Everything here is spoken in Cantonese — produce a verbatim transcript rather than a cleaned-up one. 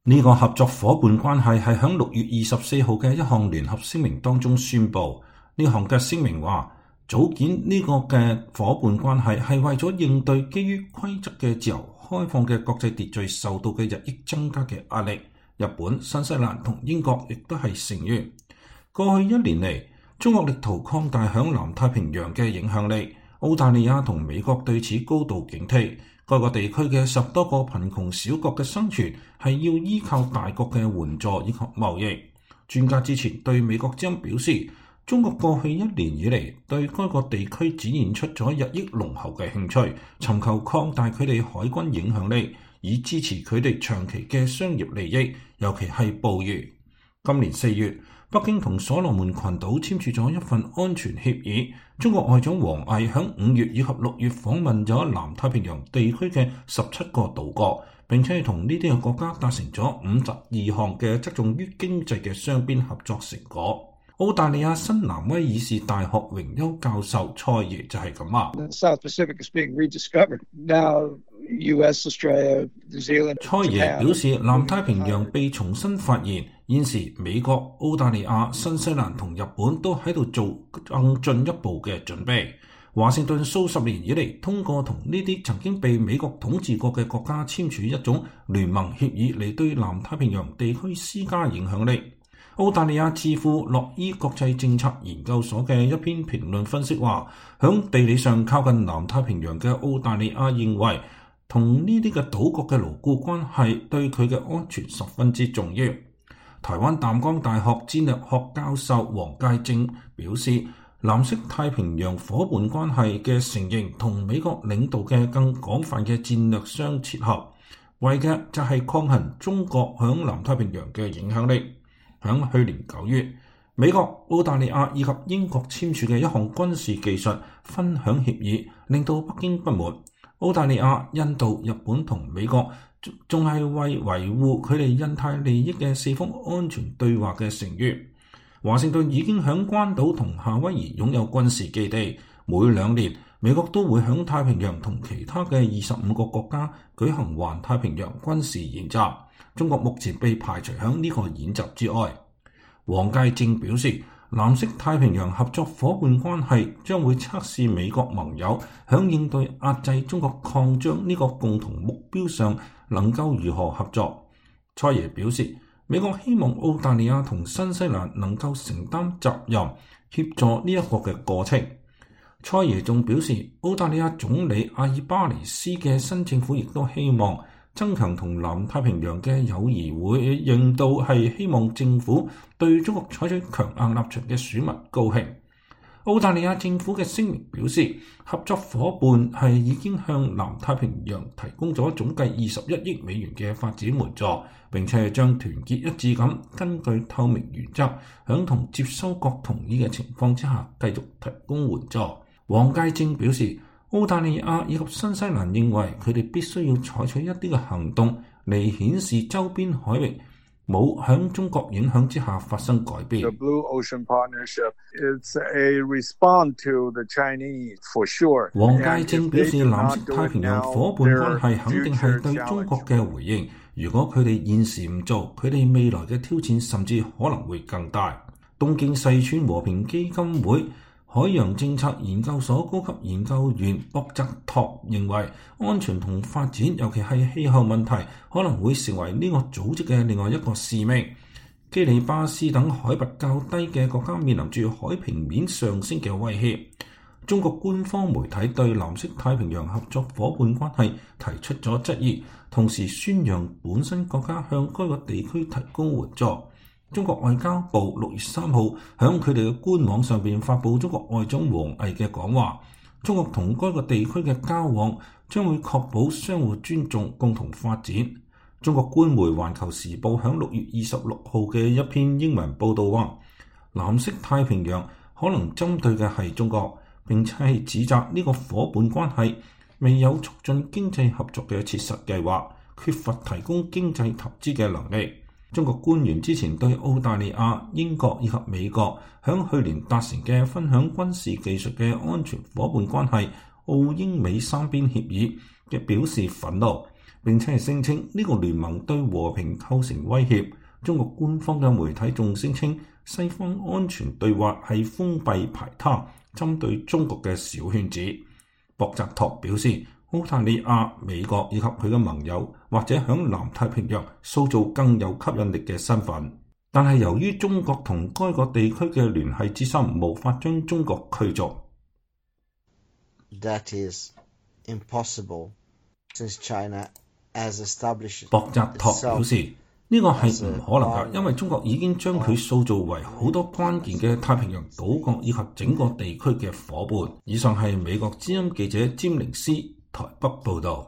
呢個合作伙伴關係係喺六月二十四號嘅一項聯合聲明當中宣布。呢項嘅聲明話，組建呢個嘅伙伴關係係為咗應對基於規則嘅自由開放嘅國際秩序受到嘅日益增加嘅壓力。日本、新西蘭同英國亦都係成員。過去一年嚟，中國力圖擴大響南太平洋嘅影響力。澳大利亞同美國對此高度警惕。該個地區嘅十多個貧窮小國嘅生存係要依靠大國嘅援助以及貿易。專家之前對美國之音表示，中國過去一年以嚟對該個地區展現出咗日益濃厚嘅興趣，尋求擴大佢哋海軍影響力，以支持佢哋長期嘅商業利益，尤其係捕魚。今年四月，北京同所羅門群島簽署咗一份安全協議。中國外長王毅喺五月以及六月訪問咗南太平洋地區嘅十七個島國，並且同呢啲嘅國家達成咗五十二項嘅側重於經濟嘅雙邊合作成果。澳大利亞新南威爾士大學榮休教授蔡爺就係咁話。蔡爺表示，南太平洋被重新發現，現時美國、澳大利亞、新西蘭同日本都喺度做更進一步嘅準備。華盛頓數十年以嚟，通過同呢啲曾經被美國統治過嘅國家簽署一種聯盟協議嚟對南太平洋地區施加影響力。澳大利亞智庫洛伊國際政策研究所嘅一篇評論分析話，響地理上靠近南太平洋嘅澳大利亞認為，同呢啲嘅島國嘅牢固關係對佢嘅安全十分之重要。台灣淡江大學戰略學教授黃介正表示，藍色太平洋伙伴關係嘅承認同美國領導嘅更廣泛嘅戰略相切合，為嘅就係抗衡中國響南太平洋嘅影響力。響去年九月，美國、澳大利亞以及英國簽署嘅一項軍事技術分享協議，令到北京不滿。澳大利亞、印度、日本同美國仲係為維護佢哋印太利益嘅四方安全對話嘅成員。華盛頓已經響關島同夏威夷擁有軍事基地，每兩年美國都會響太平洋同其他嘅二十五個國家舉行環太平洋軍事演習。中國目前被排除響呢個演習之外。黃介正表示，藍色太平洋合作伙伴關係將會測試美國盟友響應對壓制中國擴張呢個共同目標上能夠如何合作。蔡爺表示，美國希望澳大利亞同新西蘭能夠承擔責任，協助呢一個嘅過程。蔡爺仲表示，澳大利亞總理阿爾巴尼斯嘅新政府亦都希望增強同南太平洋嘅友誼，會令到係希望政府對中國採取強硬立場嘅選民高興。澳大利亞政府嘅聲明表示，合作伙伴係已經向南太平洋提供咗總計二十一億美元嘅發展援助，並且將團結一致咁根據透明原則，響同接收國同意嘅情況之下繼續提供援助。黃介正表示，澳大利亞以及新西蘭認為佢哋必須要採取一啲嘅行動嚟顯示周邊海域冇響中國影響之下發生改變。 The Blue Ocean Partnership is a response to the Chinese for sure. 黃介正表示，藍色太平洋伙伴關係肯定係對中國嘅回應。如果佢哋現時唔做，佢哋未來嘅挑戰甚至可能會更大。東京細川和平基金會海洋政策研究所高級研究員博澤托認為，安全同發展，尤其係氣候問題，可能會成為呢個組織嘅另外一個使命。基里巴斯等海拔較低嘅國家面臨住海平面上升嘅威脅。中國官方媒體對藍色太平洋合作伙伴關係提出咗質疑，同時宣揚本身國家向該個地區提供援助。中國外交部六月三號喺佢哋嘅官網上邊發佈中國外長王毅嘅講話，中國同該個地區嘅交往將會確保相互尊重、共同發展。中國官媒《環球時報》喺六月二十六號嘅一篇英文報導話，藍色太平洋可能針對嘅係中國，並且係指責呢個伙伴關係未有促進經濟合作嘅切實計劃，缺乏提供經濟投資嘅能力。中國官員之前對澳大利亞、英國以及美國響去年達成嘅分享軍事技術嘅安全伙伴關係澳英美三邊協議嘅表示憤怒， 並且係聲稱呢個聯盟對和平構成威脅。中國官方嘅媒體仲聲稱西方安全對話係封閉排他，針對中國嘅小圈子。博澤托表示，澳大利亞、美國以及佢嘅盟友或者響南太平洋塑造更有吸引力嘅身份，但係由於中國同該個地區嘅聯繫之深，無法將中國驅逐。 That is impossible, since China has established 博澤托表示，呢個係唔可能㗎，因為中國已經將佢塑造為好多關鍵嘅太平洋島國以及整個地區嘅夥伴。以上係美國之音記者詹寧斯台北報導。